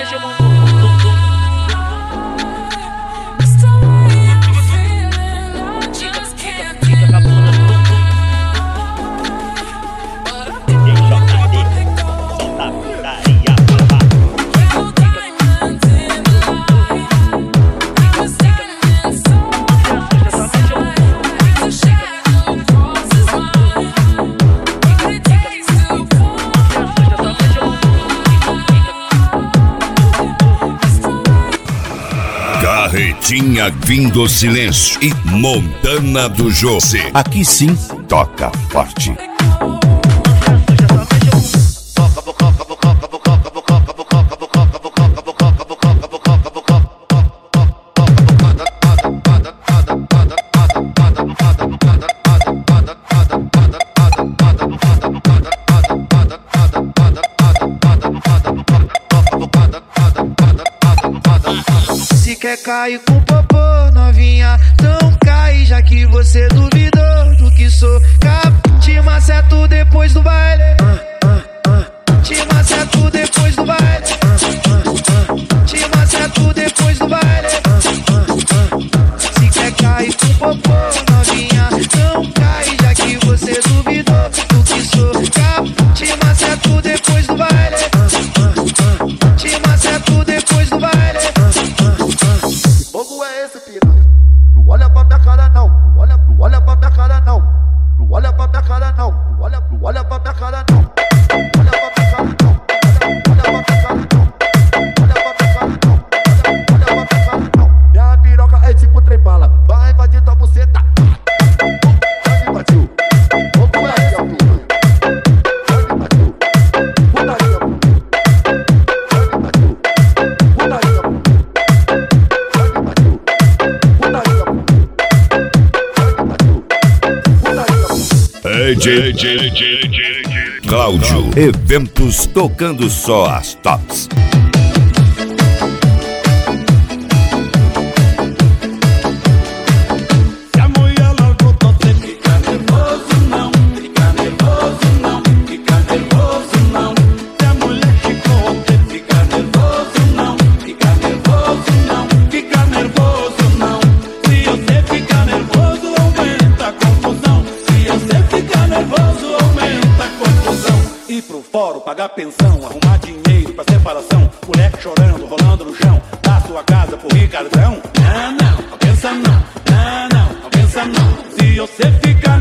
mexe o bumbum. Fica com a bunda no bumbum. Solta a putaria, porra. Carretinha vindo silêncio e Montana do José. Aqui sim, toca forte. Se quer cair com popô, novinha, não cai, já que você duvidou do que sou. Te maceto depois do baile. Te maceto depois do baile. Te maceto depois do baile. Se quer cair com popô, novinha, não cai, já que você duvidou do que sou. Te maceto depois do baile. Te maceto depois do baile. Fogo é esse, piranha? Não olha pra minha cara não, não olha pra minha cara não, não olha pra minha cara não, não olha pra minha cara não, não olha pra minha cara não, olha pra minha cara não, olha pra minha cara não, olha pra minha cara não. Minha piroca é tipo trem bala, vai invadir tua buceta. Vai me invadiu, fogo é esse, piranha? Vai me invadiu, putaria, vai me invadiu, putaria. Cláudio, eventos tocando só as tops. Se a mulher largou, você fica nervoso não, fica nervoso não, fica nervoso não. Se a mulher ficou, você fica nervoso não, fica nervoso não, fica nervoso não. Se você fica nervoso, aumenta a confusão. Se você fica nervoso, aumenta a confusão. Ir pro fórum, pagar pensão, arrumar dinheiro pra separação. Moleque chorando, rolando no chão, da sua casa pro Ricardão. Não, não pensa não, não pensa não. Se você fica